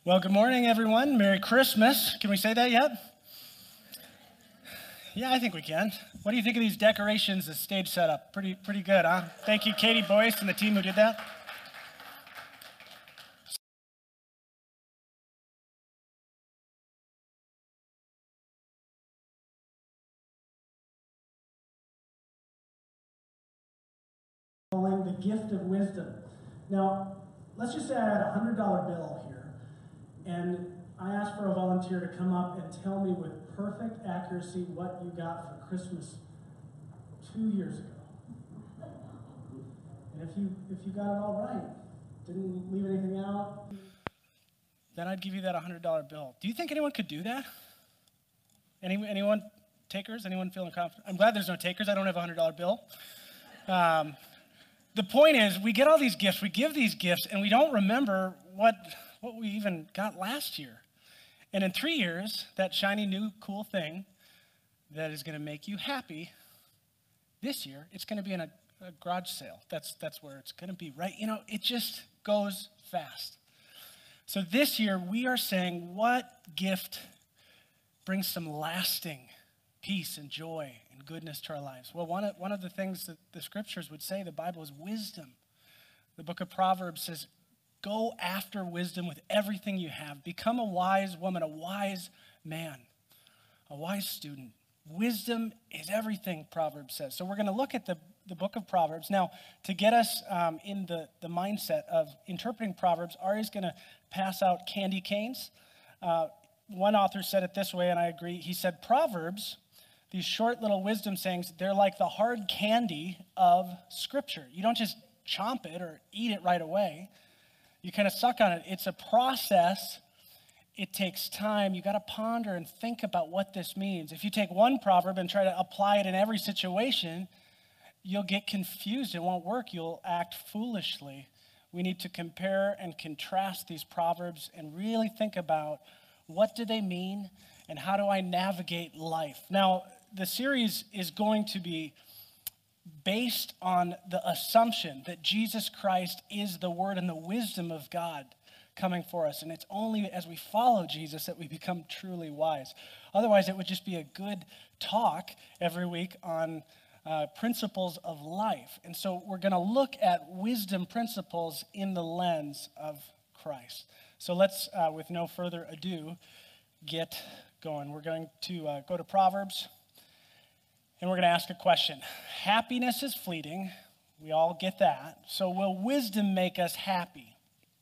Well, good morning, everyone. Merry Christmas. Can we say that yet? Yeah, I think we can. What do you think of these decorations, the stage setup? Pretty good, huh? Thank you, Katie Boyce and the team who did that. The gift of wisdom. Now, let's just say I had a $100 bill here, and I asked for a volunteer to come up and tell me with perfect accuracy what you got for Christmas 2 years ago. And if you got it all right, didn't leave anything out, Then I'd give you that $100 bill. Do you think anyone could do that? Anyone takers? Anyone feeling confident? I'm glad there's no takers. I don't have a $100 bill. The point is, we get all these gifts, we give these gifts, and we don't remember what we even got last year. And in 3 years, that shiny new cool thing that is going to make you happy, this year, it's going to be in a garage sale. That's where it's going to be, right? You know, it just goes fast. So this year, we are saying, what gift brings some lasting peace and joy and goodness to our lives? Well, one of the things that the scriptures would say, the Bible, is wisdom. The book of Proverbs says, go after wisdom with everything you have. Become a wise woman, a wise man, a wise student. Wisdom is everything, Proverbs says. So we're going to look at the book of Proverbs. Now, to get us in the mindset of interpreting Proverbs, Ari's going to pass out candy canes. One author said it this way, and I agree. He said, Proverbs, these short little wisdom sayings, they're like the hard candy of Scripture. You don't just chomp it or eat it right away. You kind of suck on it. It's a process. It takes time. You got to ponder and think about what this means. If you take one proverb and try to apply it in every situation, you'll get confused. It won't work. You'll act foolishly. We need to compare and contrast these proverbs and really think about what do they mean and how do I navigate life. Now, the series is going to be based on the assumption that Jesus Christ is the Word and the wisdom of God coming for us. And it's only as we follow Jesus that we become truly wise. Otherwise, it would just be a good talk every week on principles of life. And so we're going to look at wisdom principles in the lens of Christ. So let's, with no further ado, get going. We're going to go to Proverbs, and we're going to ask a question. Happiness is fleeting. We all get that. So will wisdom make us happy?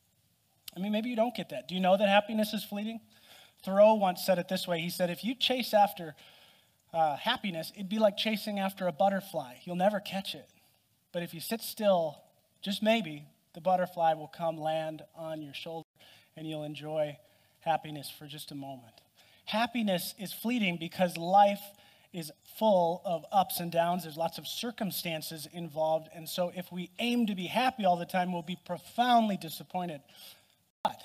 I mean, maybe you don't get that. Do you know that happiness is fleeting? Thoreau once said it this way. He said, if you chase after happiness, it'd be like chasing after a butterfly. You'll never catch it. But if you sit still, just maybe, the butterfly will come land on your shoulder, and you'll enjoy happiness for just a moment. Happiness is fleeting because life is full of ups and downs. There's lots of circumstances involved. And so if we aim to be happy all the time, we'll be profoundly disappointed. But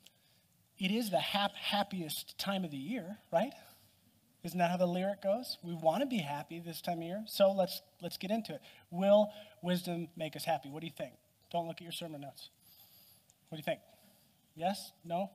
it is the happiest time of the year, right? Isn't that how the lyric goes? We want to be happy this time of year. So let's get into it. Will wisdom make us happy? What do you think? Don't look at your sermon notes. What do you think? Yes? No?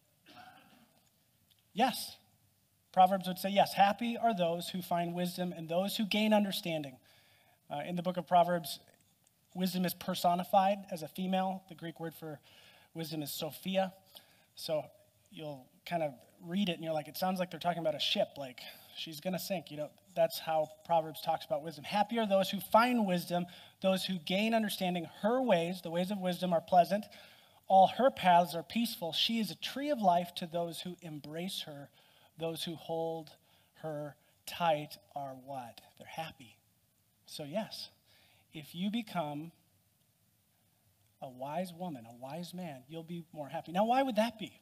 Yes. Proverbs would say yes. Happy are those who find wisdom and those who gain understanding. In the book of Proverbs, wisdom is personified as a female. The Greek word for wisdom is Sophia. So you'll kind of read it and you're like, it sounds like they're talking about a ship, like she's going to sink. You know, that's how Proverbs talks about wisdom. Happy are those who find wisdom, those who gain understanding. Her ways, the ways of wisdom, are pleasant. All her paths are peaceful. She is a tree of life to those who embrace her. Those who hold her tight are what? They're happy. So yes, if you become a wise woman, a wise man, you'll be more happy. Now, why would that be?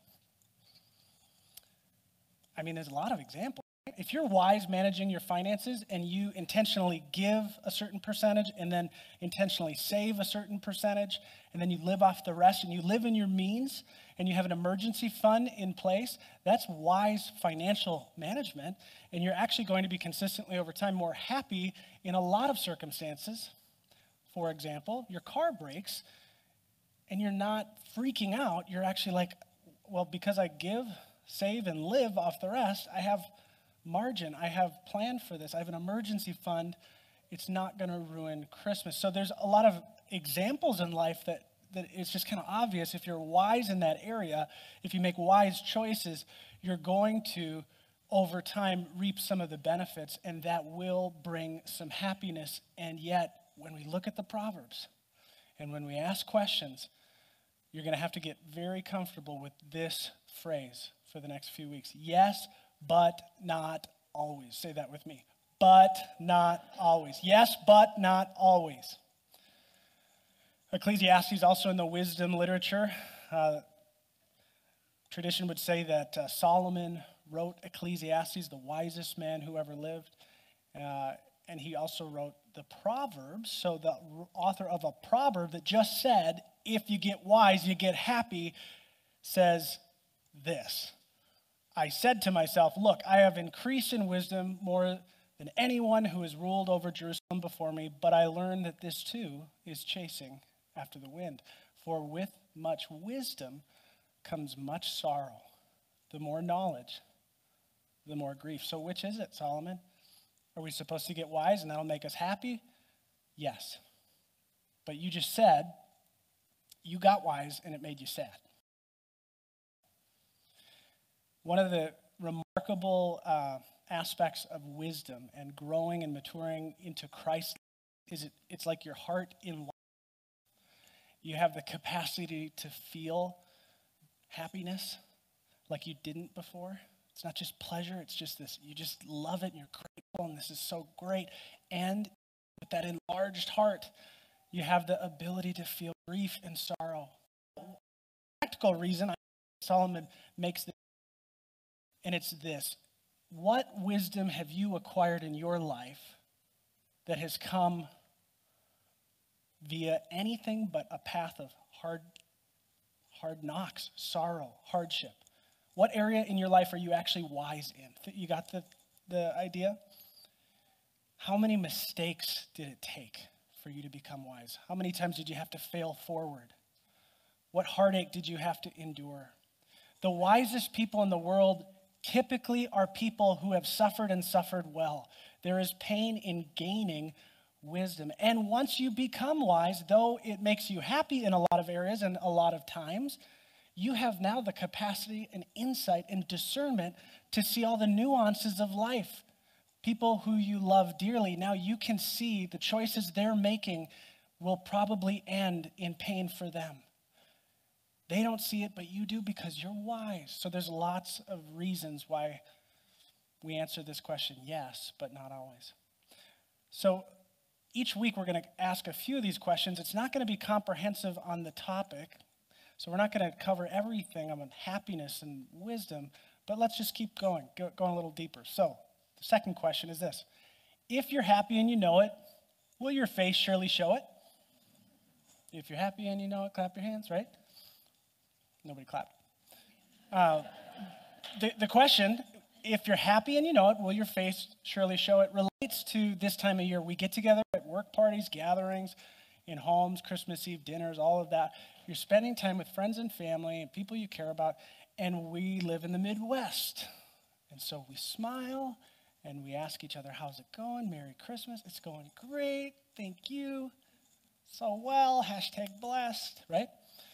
I mean, there's a lot of examples. If you're wise managing your finances and you intentionally give a certain percentage and then intentionally save a certain percentage and then you live off the rest and you live in your means and you have an emergency fund in place, that's wise financial management, and you're actually going to be consistently over time more happy in a lot of circumstances. For example, your car breaks and you're not freaking out. You're actually like, well, because I give, save, and live off the rest, I have margin. I have planned for this. I have an emergency fund. It's not going to ruin Christmas. So there's a lot of examples in life that it's just kind of obvious. If you're wise in that area, if you make wise choices, you're going to, over time, reap some of the benefits, and that will bring some happiness. And yet, when we look at the Proverbs, and when we ask questions, you're going to have to get very comfortable with this phrase for the next few weeks. Yes, but not always. Say that with me. But not always. Yes, but not always. Ecclesiastes, also in the wisdom literature, tradition would say that Solomon wrote Ecclesiastes, the wisest man who ever lived. And he also wrote the Proverbs. So the author of a proverb that just said, if you get wise, you get happy, says this. I said to myself, look, I have increased in wisdom more than anyone who has ruled over Jerusalem before me, but I learned that this too is chasing after the wind. For with much wisdom comes much sorrow. The more knowledge, the more grief. So which is it, Solomon? Are we supposed to get wise and that'll make us happy? Yes. But you just said you got wise and it made you sad. One of the remarkable aspects of wisdom and growing and maturing into Christ is it's like your heart in life. You have the capacity to feel happiness like you didn't before. It's not just pleasure, it's just this, you just love it and you're grateful and this is so great. And with that enlarged heart, you have the ability to feel grief and sorrow. Practical reason Solomon makes this, and it's this. What wisdom have you acquired in your life that has come via anything but a path of hard knocks, sorrow, hardship? What area in your life are you actually wise in? You got the idea? How many mistakes did it take for you to become wise? How many times did you have to fail forward? What heartache did you have to endure? The wisest people in the world typically are people who have suffered and suffered well. There is pain in gaining wisdom. And once you become wise, though it makes you happy in a lot of areas and a lot of times, you have now the capacity and insight and discernment to see all the nuances of life. People who you love dearly, now you can see the choices they're making will probably end in pain for them. They don't see it, but you do because you're wise. So there's lots of reasons why we answer this question, yes, but not always. So each week we're going to ask a few of these questions. It's not going to be comprehensive on the topic. So we're not going to cover everything on happiness and wisdom, but let's just keep going a little deeper. So the second question is this. If you're happy and you know it, will your face surely show it? If you're happy and you know it, clap your hands, right? Nobody clapped. The question, if you're happy and you know it, will your face surely show it, relates to this time of year. We get together at work parties, gatherings, in homes, Christmas Eve dinners, all of that. You're spending time with friends and family and people you care about, and we live in the Midwest. And so we smile and we ask each other, how's it going? Merry Christmas. It's going great. Thank you. So well, #blessed, right?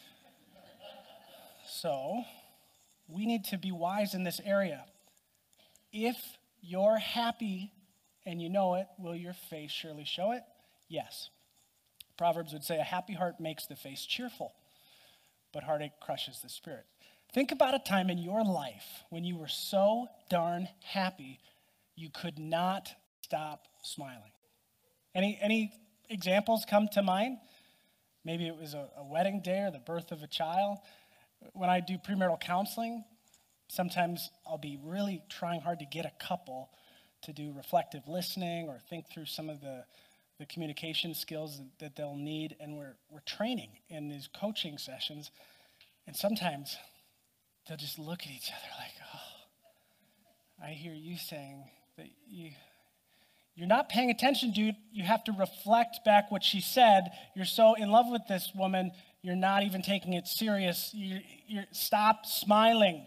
So we need to be wise in this area. If you're happy and you know it, will your face surely show it? Yes. Proverbs would say a happy heart makes the face cheerful, but heartache crushes the spirit. Think about a time in your life when you were so darn happy you could not stop smiling. Any examples come to mind? Maybe it was a wedding day or the birth of a child. When I do premarital counseling, sometimes I'll be really trying hard to get a couple to do reflective listening or think through some of the communication skills that they'll need. And we're training in these coaching sessions. And sometimes they'll just look at each other like, oh, I hear you saying that you're not paying attention, dude. You have to reflect back what she said. You're so in love with this woman, You're not even taking it serious. Stop smiling.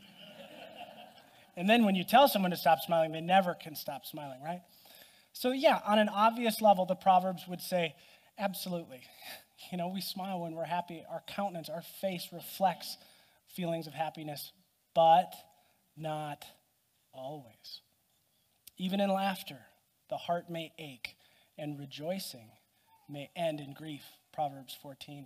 And then when you tell someone to stop smiling, they never can stop smiling, right? So yeah, on an obvious level, the Proverbs would say, absolutely. We smile when we're happy. Our countenance, our face reflects feelings of happiness, but not always. Even in laughter, the heart may ache, and rejoicing may end in grief, Proverbs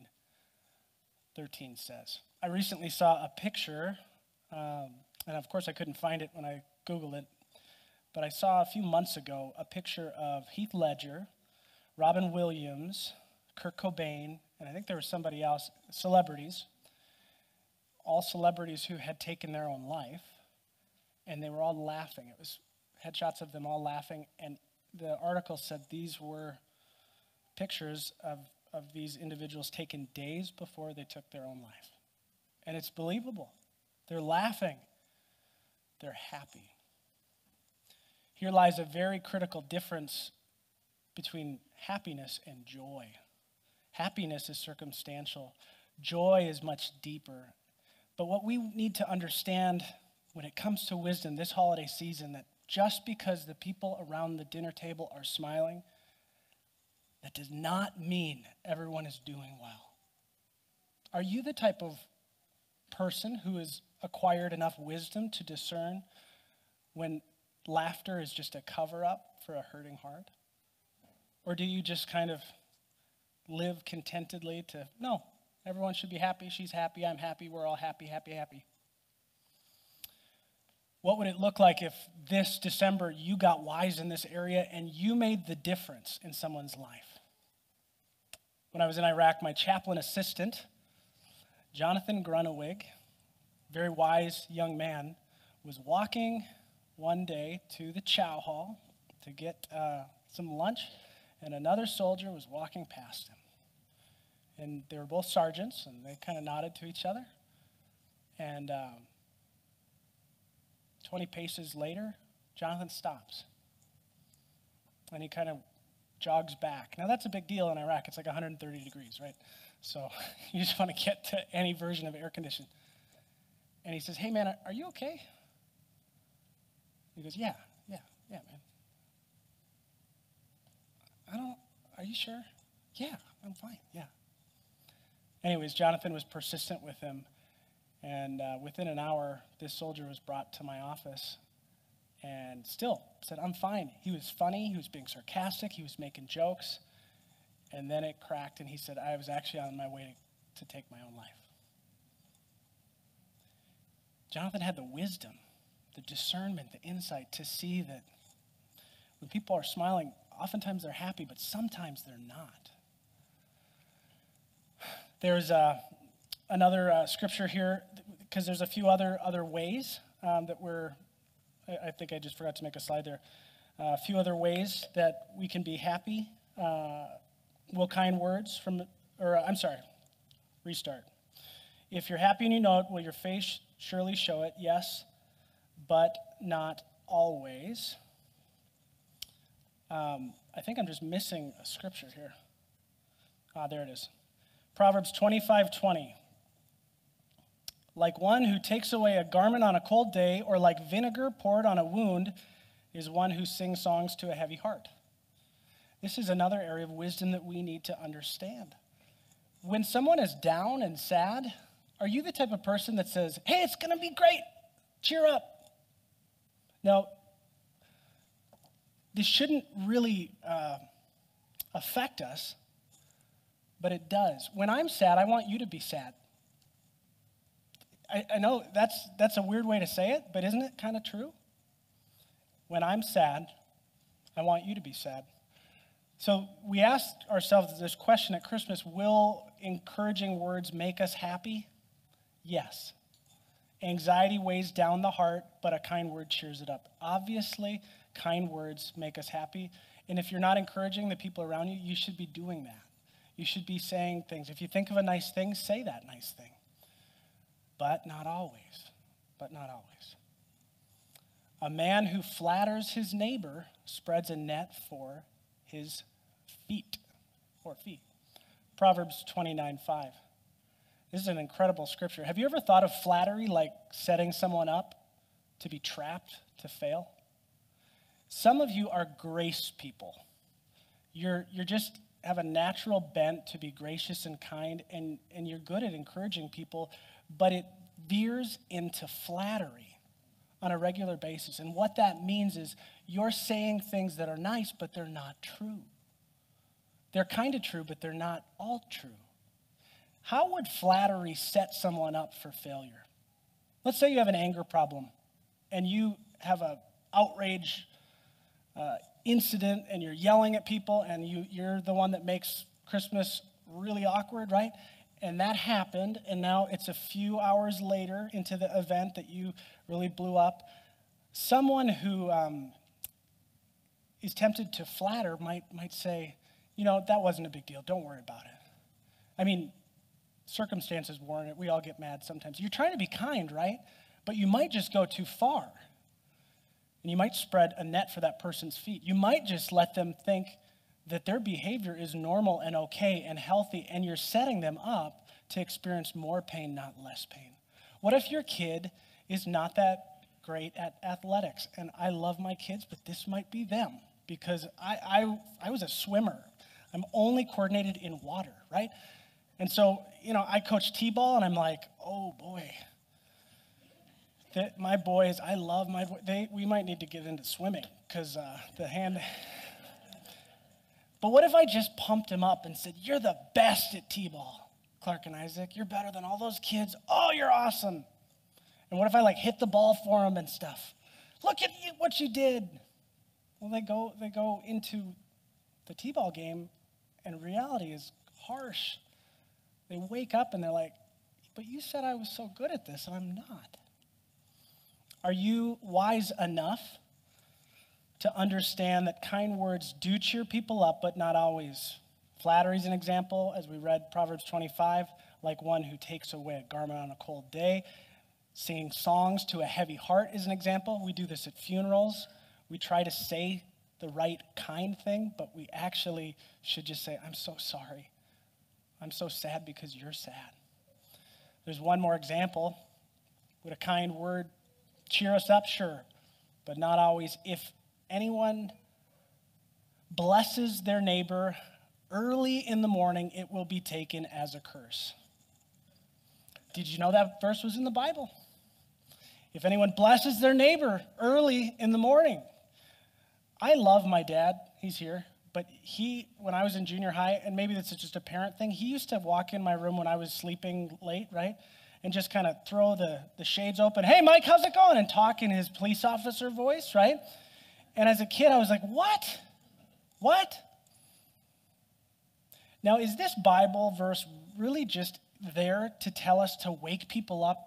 14:13 says. I recently saw a picture, and of course I couldn't find it when I Googled it, but I saw a few months ago a picture of Heath Ledger, Robin Williams, Kurt Cobain, and I think there was somebody else, celebrities, all celebrities who had taken their own life, and they were all laughing. It was headshots of them all laughing, and the article said these were pictures of these individuals taken days before they took their own life. And it's believable. They're laughing. They're happy. Here lies a very critical difference between happiness and joy. Happiness is circumstantial. Joy is much deeper. But what we need to understand when it comes to wisdom this holiday season, that just because the people around the dinner table are smiling, that does not mean everyone is doing well. Are you the type of person who has acquired enough wisdom to discern when laughter is just a cover-up for a hurting heart? Or do you just kind of live contentedly to, no, everyone should be happy, she's happy, I'm happy, we're all happy, happy, happy? What would it look like if this December you got wise in this area and you made the difference in someone's life? When I was in Iraq, my chaplain assistant, Jonathan Grunewig, very wise young man, was walking one day to the chow hall to get some lunch, and another soldier was walking past him. And they were both sergeants, and they kind of nodded to each other. And 20 paces later, Jonathan stops. And he kind of jogs back. Now, that's a big deal in Iraq. It's like 130 degrees, right? So you just want to get to any version of air conditioning. And he says, hey, man, are you okay? He goes, yeah, man. Are you sure? Yeah, I'm fine, yeah. Anyways, Jonathan was persistent with him. And within an hour, this soldier was brought to my office and still said, I'm fine. He was funny. He was being sarcastic. He was making jokes. And then it cracked, and he said, I was actually on my way to take my own life. Jonathan had the wisdom, the discernment, the insight to see that when people are smiling, oftentimes they're happy, but sometimes they're not. There's another scripture here, because there's a few other ways that I think I just forgot to make a slide there. A few other ways that we can be happy. Will kind words restart. If you're happy and you know it, will your face surely show it? Yes, but not always. I think I'm just missing a scripture here. There it is. Proverbs 25:20. Like one who takes away a garment on a cold day, or like vinegar poured on a wound, is one who sings songs to a heavy heart. This is another area of wisdom that we need to understand. When someone is down and sad, are you the type of person that says, hey, it's going to be great, cheer up? Now, this shouldn't really affect us, but it does. When I'm sad, I want you to be sad. I know that's a weird way to say it, but isn't it kind of true? When I'm sad, I want you to be sad. So we asked ourselves this question at Christmas: will encouraging words make us happy? Yes. Anxiety weighs down the heart, but a kind word cheers it up. Obviously, kind words make us happy. And if you're not encouraging the people around you, you should be doing that. You should be saying things. If you think of a nice thing, say that nice thing. But not always. A man who flatters his neighbor spreads a net for his feet. Proverbs 29:5. This is an incredible scripture. Have you ever thought of flattery like setting someone up to be trapped, to fail? Some of you are grace people. You're just have a natural bent to be gracious and kind, and you're good at encouraging people, but it veers into flattery on a regular basis. And what that means is you're saying things that are nice, but they're not true. They're kind of true, but they're not all true. How would flattery set someone up for failure? Let's say you have an anger problem and you have an outrage incident and you're yelling at people and you're the one that makes Christmas really awkward, right? And that happened, and now it's a few hours later into the event that you really blew up. Someone who is tempted to flatter might say, that wasn't a big deal. Don't worry about it. I mean, circumstances warrant it. We all get mad sometimes. You're trying to be kind, right? But you might just go too far. And you might spread a net for that person's feet. You might just let them think that their behavior is normal and okay and healthy, and you're setting them up to experience more pain, not less pain. What if your kid is not that great at athletics? And I love my kids, but this might be them, because I was a swimmer. I'm only coordinated in water, right? And so, I coach t-ball, and I'm like, oh boy. My boys, I love my boys. We might need to get into swimming, because the hand... But what if I just pumped him up and said, you're the best at t-ball, Clark and Isaac. You're better than all those kids. Oh, you're awesome. And what if I hit the ball for him and stuff? Look at what you did. Well, they go into the t-ball game, and reality is harsh. They wake up and they're like, but you said I was so good at this, and I'm not. Are you wise enough to understand that kind words do cheer people up, but not always? Flattery is an example, as we read Proverbs 25, like one who takes away a garment on a cold day. Singing songs to a heavy heart is an example. We do this at funerals. We try to say the right kind thing, but we actually should just say, I'm so sorry. I'm so sad because you're sad. There's one more example. Would a kind word cheer us up? Sure, but not always. If anyone blesses their neighbor early in the morning, it will be taken as a curse. Did you know that verse was in the Bible? If anyone blesses their neighbor early in the morning. I love my dad. He's here. But when I was in junior high, and maybe this is just a parent thing, he used to walk in my room when I was sleeping late, right? And just kind of throw the shades open. Hey, Mike, how's it going? And talk in his police officer voice, right? And as a kid, I was like, what? What? Now, is this Bible verse really just there to tell us to wake people up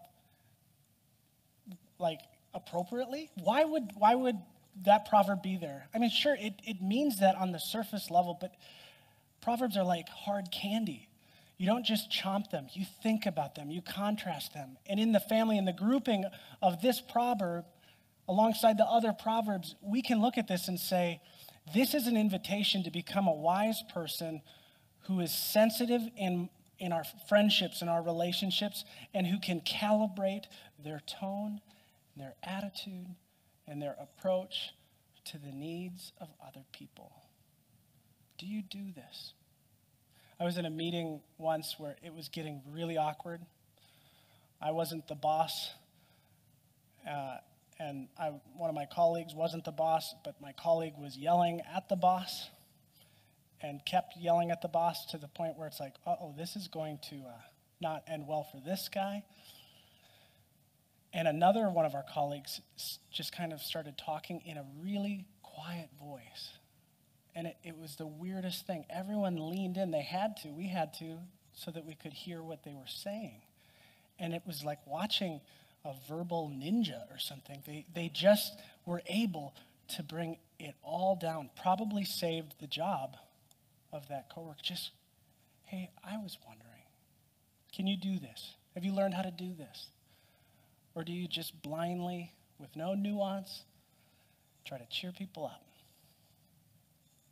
appropriately? Why would that proverb be there? I mean, sure, it means that on the surface level, but proverbs are like hard candy. You don't just chomp them. You think about them. You contrast them. And in the family, in the grouping of this proverb, alongside the other proverbs, we can look at this and say, this is an invitation to become a wise person who is sensitive in our friendships and our relationships, and who can calibrate their tone, their attitude, and their approach to the needs of other people. Do you do this? I was in a meeting once where it was getting really awkward. I wasn't the boss, and one of my colleagues wasn't the boss, but my colleague was yelling at the boss and kept yelling at the boss to the point where it's like, uh-oh, this is going to not end well for this guy. And another one of our colleagues just kind of started talking in a really quiet voice. And it was the weirdest thing. Everyone leaned in. They had to. We had to, so that we could hear what they were saying. And it was like watching a verbal ninja or something. They just were able to bring it all down. Probably saved the job of that coworker. Just, hey, I was wondering, can you do this? Have you learned how to do this? Or do you just blindly, with no nuance, try to cheer people up?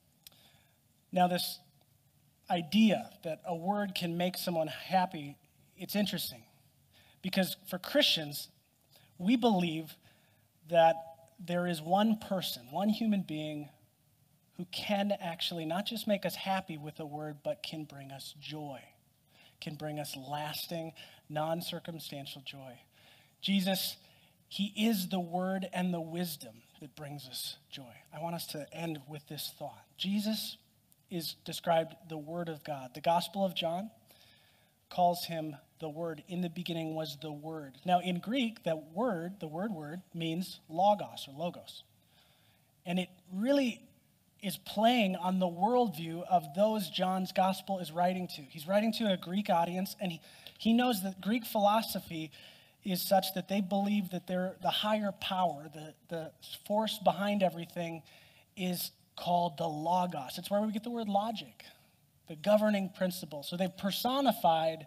Now, this idea that a word can make someone happy it's interesting because for Christians, we believe that there is one person, one human being who can actually not just make us happy with a word, but can bring us joy, can bring us lasting, non-circumstantial joy. Jesus, he is the word and the wisdom that brings us joy. I want us to end with this thought. Jesus is described the word of God. The Gospel of John calls him the word. In the beginning was the word. Now in Greek, that word, the word means logos or logos. And it really is playing on the worldview of those John's gospel is writing to. He's writing to a Greek audience, and he knows that Greek philosophy is such that they believe that they're the higher power, the force behind everything is called the logos. It's where we get the word logic, the governing principle. So they've personified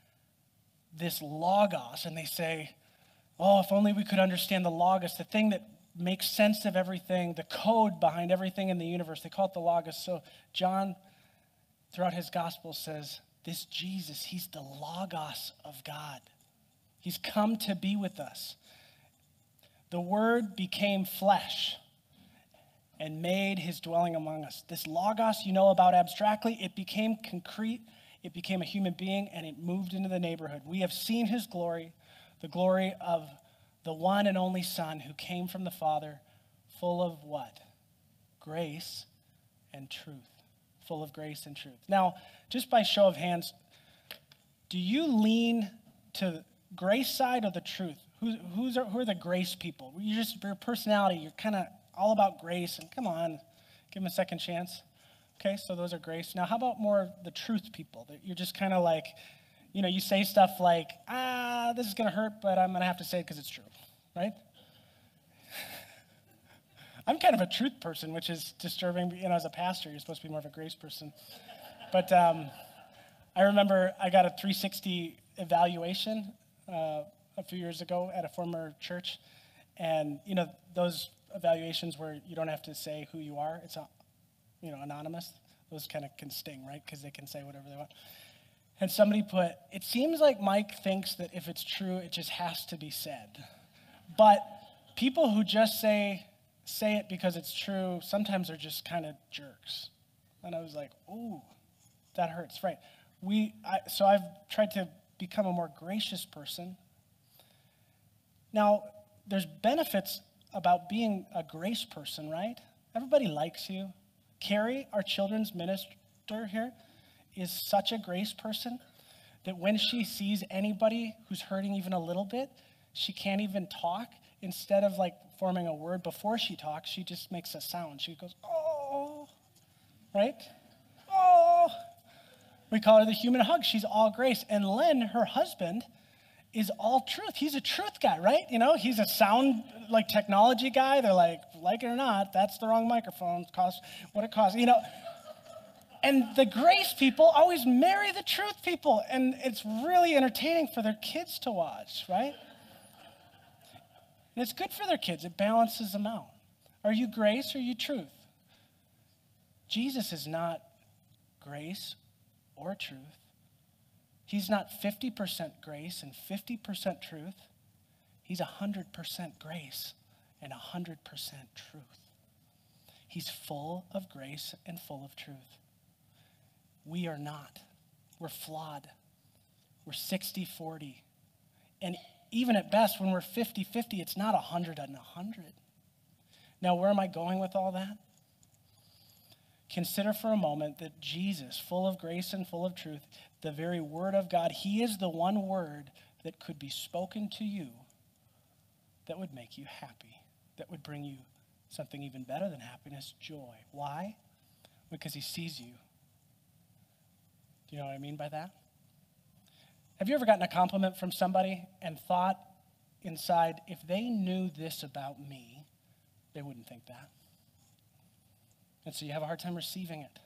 this logos, and they say, oh, if only we could understand the logos, the thing that makes sense of everything, the code behind everything in the universe. They call it the logos. So John, throughout his gospel, says, this Jesus, he's the logos of God. He's come to be with us. The word became flesh and made his dwelling among us. This logos you know about abstractly, it became concrete, it became a human being, and it moved into the neighborhood. We have seen his glory, the glory of the one and only Son who came from the Father, full of what? Grace and truth. Full of grace and truth. Now, just by show of hands, do you lean to grace side or the truth? Who are the grace people? Your personality, you're kind of all about grace, and come on, give them a second chance. Okay, so those are grace. Now, how about more the truth people? That you're just kind of like, you know, you say stuff like, this is going to hurt, but I'm going to have to say it because it's true, right? I'm kind of a truth person, which is disturbing. You know, as a pastor, you're supposed to be more of a grace person. But I remember I got a 360 evaluation a few years ago at a former church. And, you know, those evaluations where you don't have to say who you are, it's, anonymous. Those kind of can sting, right? Because they can say whatever they want. And somebody put, it seems like Mike thinks that if it's true, it just has to be said. But people who just say it because it's true, sometimes they're just kind of jerks. And I was like, ooh, that hurts, right? So I've tried to become a more gracious person. Now, there's benefits about being a grace person, right? Everybody likes you. Carrie, our children's minister here, is such a grace person that when she sees anybody who's hurting even a little bit, she can't even talk. Instead of like forming a word before she talks, she just makes a sound. She goes, oh, right? Oh. We call her the human hug. She's all grace. And Len, her husband, is all truth. He's a truth guy, right? You know, he's a sound like technology guy. They're like it or not, that's the wrong microphone. It costs what it costs, you know. And the grace people always marry the truth people, and it's really entertaining for their kids to watch, right? And it's good for their kids. It balances them out. Are you grace or are you truth? Jesus is not grace or truth. He's not 50% grace and 50% truth. He's 100% grace and 100% truth. He's full of grace and full of truth. We are not. We're flawed. We're 60-40. And even at best, when we're 50-50, it's not 100 and 100. Now, where am I going with all that? Consider for a moment that Jesus, full of grace and full of truth, the very word of God, he is the one word that could be spoken to you that would make you happy, that would bring you something even better than happiness, joy. Why? Because he sees you. Do you know what I mean by that? Have you ever gotten a compliment from somebody and thought inside, if they knew this about me, they wouldn't think that? And so you have a hard time receiving it.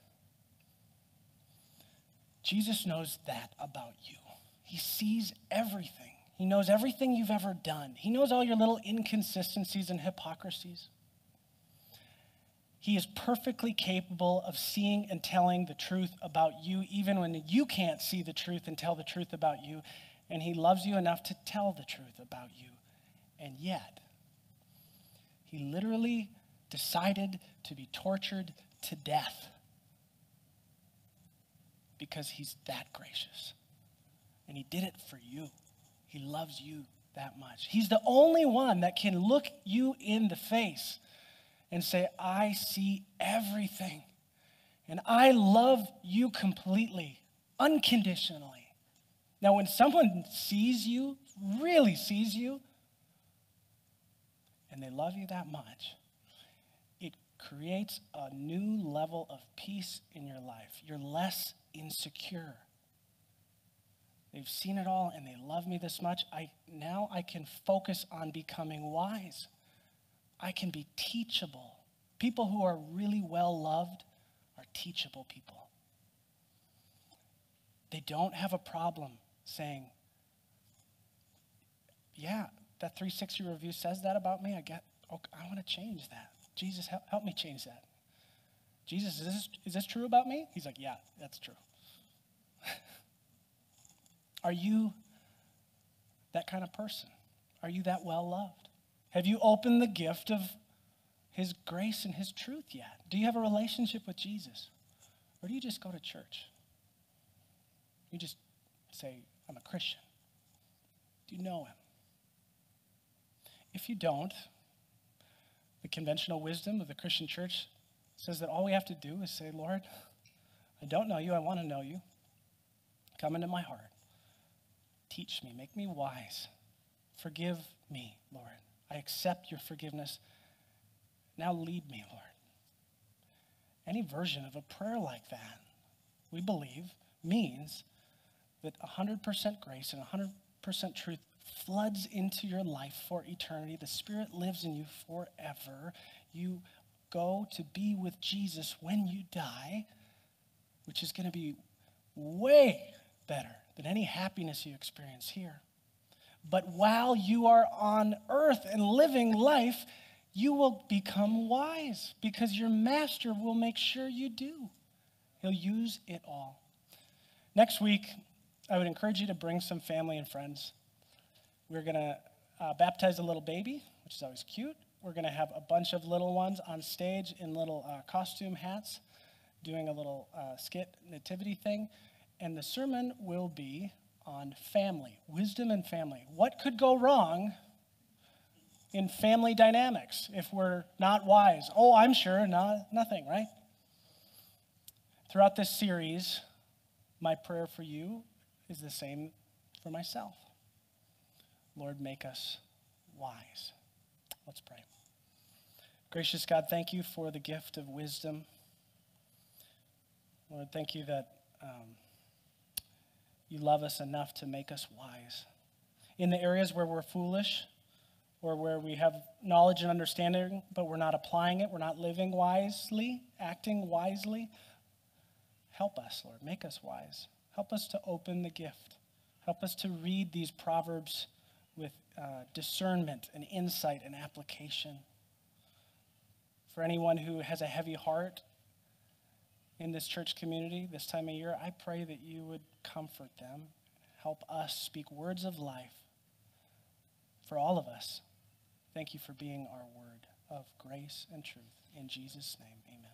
Jesus knows that about you. He sees everything. He knows everything you've ever done. He knows all your little inconsistencies and hypocrisies. He is perfectly capable of seeing and telling the truth about you, even when you can't see the truth and tell the truth about you. And he loves you enough to tell the truth about you. And yet, he literally decided to be tortured to death because he's that gracious. And he did it for you. He loves you that much. He's the only one that can look you in the face and say, I see everything. And I love you completely, unconditionally. Now, when someone sees you, really sees you, and they love you that much, it creates a new level of peace in your life. You're less insecure. They've seen it all and they love me this much. Now I can focus on becoming wise. I can be teachable. People who are really well loved are teachable people. They don't have a problem saying, yeah, that 360 review says that about me. I want to change that. Jesus, help me change that. Jesus, is this true about me? He's like, yeah, that's true. Are you that kind of person? Are you that well loved? Have you opened the gift of his grace and his truth yet? Do you have a relationship with Jesus? Or do you just go to church? You just say, I'm a Christian. Do you know him? If you don't, the conventional wisdom of the Christian church says that all we have to do is say, Lord, I don't know you. I want to know you. Come into my heart. Teach me. Make me wise. Forgive me, Lord. I accept your forgiveness. Now lead me, Lord. Any version of a prayer like that, we believe, means that 100% grace and 100% truth floods into your life for eternity. The Spirit lives in you forever. You go to be with Jesus when you die, which is going to be way better than any happiness you experience here. But while you are on earth and living life, you will become wise because your master will make sure you do. He'll use it all. Next week, I would encourage you to bring some family and friends. We're going to baptize a little baby, which is always cute. We're going to have a bunch of little ones on stage in little costume hats doing a little skit nativity thing. And the sermon will be on family, wisdom and family. What could go wrong in family dynamics if we're not wise? Oh, I'm sure nothing, right? Throughout this series, my prayer for you is the same for myself. Lord, make us wise. Let's pray. Gracious God, thank you for the gift of wisdom. Lord, thank you that you love us enough to make us wise. In the areas where we're foolish or where we have knowledge and understanding, but we're not applying it, we're not living wisely, acting wisely, help us, Lord. Make us wise. Help us to open the gift. Help us to read these Proverbs with discernment and insight and application. For anyone who has a heavy heart in this church community this time of year, I pray that you would comfort them, help us speak words of life for all of us. Thank you for being our word of grace and truth. In Jesus' name, amen.